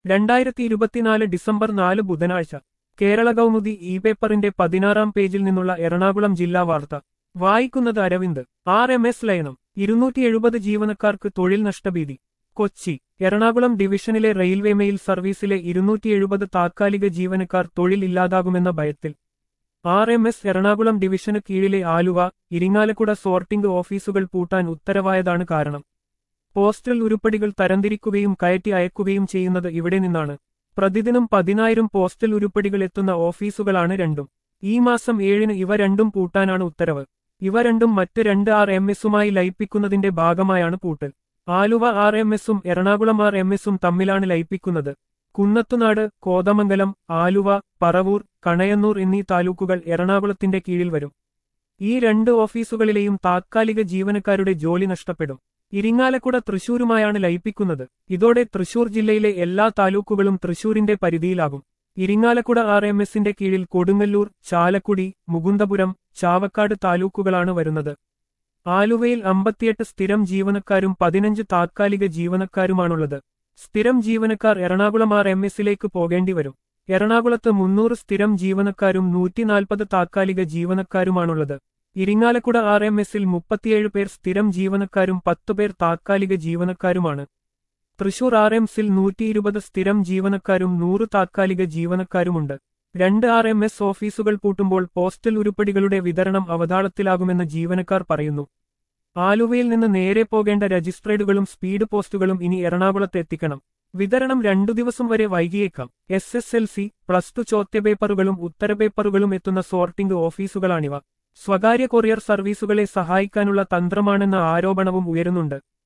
2024 December 4 ബുധനാഴ്ച Kerala Kaumudi E പേപ്പറിന്റെ 16-ാം പേജിൽ നിന്നുള്ള എറണാകുളം ജില്ലാ വാർത്ത വായിക്കുന്നത് അരവിന്ദ്. RMS ലയനം 270 ജീവനക്കാർക്ക് തൊഴിൽ നഷ്ടഭീതി. കൊച്ചി എറണാകുളം ഡിവിഷനിലെ റെയിൽവേ മെയിൽ സർവീസിലെ 270 താത്കാലിക ജീവനക്കാർ തൊഴിൽ ഇല്ലാതാകുമെന്ന ഭയത്തിൽ. RMS എറണാകുളം ഡിവിഷന് കീഴിലെ ആലുവ, ഇരിങ്ങാലക്കുട സോർട്ടിംഗ് ഓഫീസുകൾ പൂട്ടാൻ ഉത്തരവായതാണ് കാരണം. പോസ്റ്റൽ ഉരുപ്പടികൾ തരംതിരിക്കുകയും കയറ്റി അയക്കുകയും ചെയ്യുന്നത് ഇവിടെ നിന്നാണ്. പ്രതിദിനം 10,000 പോസ്റ്റൽ ഉരുപ്പടികൾ എത്തുന്ന ഓഫീസുകളാണ് രണ്ടും. ഈ മാസം 7-ന് ഇവ രണ്ടും പൂട്ടാനാണ് ഉത്തരവ്. ഇവ രണ്ടും മറ്റ് 2 RMSുമായി ലയിപ്പിക്കുന്നതിന്റെ ഭാഗമായാണ് പൂട്ടൽ. ആലുവ RMSും എറണാകുളം RMSും തമ്മിലാണ് ലയിപ്പിക്കുന്നത്. കുന്നത്തുനാട്, കോതമംഗലം, ആലുവ, പറവൂർ, കണയന്നൂർ എന്നീ താലൂക്കുകൾ എറണാകുളത്തിന്റെ കീഴിൽ വരും. ഈ 2 ഓഫീസുകളിലെയും താത്കാലിക ജീവനക്കാരുടെ ജോലി നഷ്ടപ്പെടും. ഇരിങ്ങാലക്കുട തൃശൂരുമായാണ് ലയിപ്പിക്കുന്നത്. ഇതോടെ തൃശൂർ ജില്ലയിലെ എല്ലാ താലൂക്കുകളും തൃശൂരിന്റെ പരിധിയിലാകും. ഇരിങ്ങാലക്കുട RMSന്റെ കീഴിൽ കൊടുങ്ങല്ലൂർ, ചാലക്കുടി, മുകുന്ദപുരം, ചാവക്കാട് താലൂക്കുകളാണ് വരുന്നത്. ആലുവയിൽ 58 സ്ഥിരം ജീവനക്കാരും 15 താത്കാലിക ജീവനക്കാരുമാണുള്ളത്. സ്ഥിരം ജീവനക്കാർ എറണാകുളം RMSലേക്ക് പോകേണ്ടി വരും. എറണാകുളത്ത് 300 സ്ഥിരം ജീവനക്കാരും 140 താത്കാലിക ജീവനക്കാരുമാണുള്ളത്. ഇരിങ്ങാലക്കുട RMSൽ 37 പേർ സ്ഥിരം ജീവനക്കാരും 10 പേർ താത്കാലിക ജീവനക്കാരുമാണ്. തൃശൂർ RMSൽ 120 സ്ഥിരം ജീവനക്കാരും 100 താത്കാലിക ജീവനക്കാരുമുണ്ട്. 2 RMS ഓഫീസുകൾ പൂട്ടുമ്പോൾ പോസ്റ്റൽ ഉരുപ്പടികളുടെ വിതരണം അവതാളത്തിലാകുമെന്ന് ജീവനക്കാർ പറയുന്നു. ആലുവയിൽ നിന്ന് നേരെ പോകേണ്ട രജിസ്ട്രേഡുകളും സ്പീഡ് പോസ്റ്റുകളും ഇനി എറണാകുളത്ത് എത്തിക്കണം. വിതരണം 2 ദിവസം വരെ വൈകിയേക്കാം. SSLC, +2 ചോദ്യപേപ്പറുകളും ഉത്തരപേപ്പറുകളും എത്തുന്ന സോർട്ടിംഗ് ഓഫീസുകളാണിവ. സ്വകാര്യ കൊറിയർ സർവീസുകളെ സഹായിക്കാനുള്ള തന്ത്രമാണെന്ന ആരോപണവും ഉയരുന്നുണ്ട്.